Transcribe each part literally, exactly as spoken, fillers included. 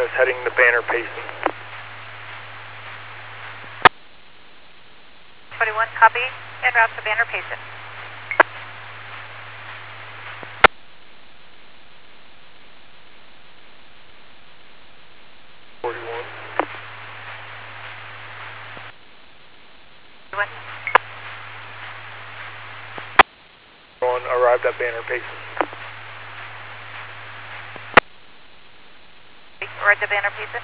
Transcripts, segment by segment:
is heading to Banner Payson. twenty-one, copy. En route to Banner Payson. forty-one. forty-one. Arrived at Banner Payson. Arrived at Banner Payson.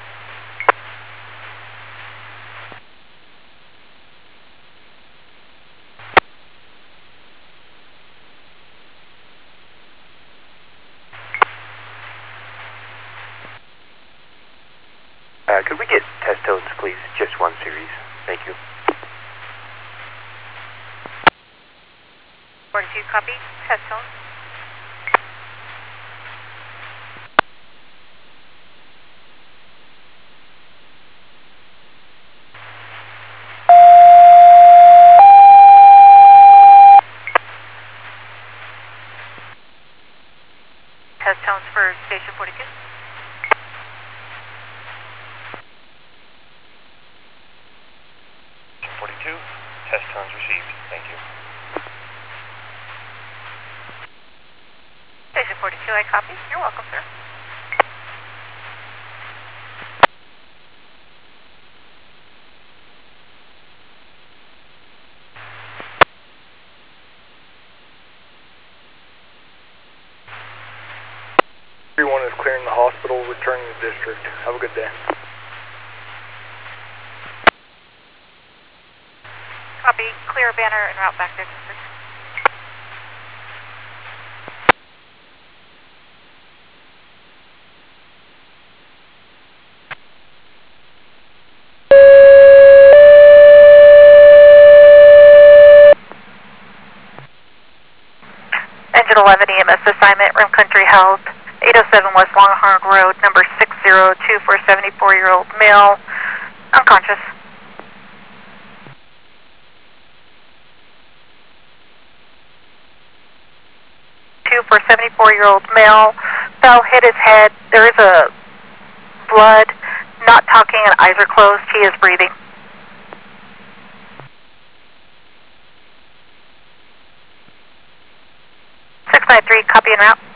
Uh, could we get test tones, please? Just one series. Thank you. forty-two, copy. Test tone. Test tones for station forty-two. Station forty-two, test tones received. Thank you. Station forty-two, I copy. You're welcome, sir. Everyone is clearing the hospital, returning to district. Have a good day. Copy. Clear Banner and route back to district. Engine eleven E M S assignment, Rim Country Health, eight oh seven West Longhorn Road, number six zero two for a seventy-four-year-old male, unconscious. Two for a seventy-four-year-old male, fell, hit his head. There is a blood, not talking, and eyes are closed. He is breathing. six nine three, copy en route.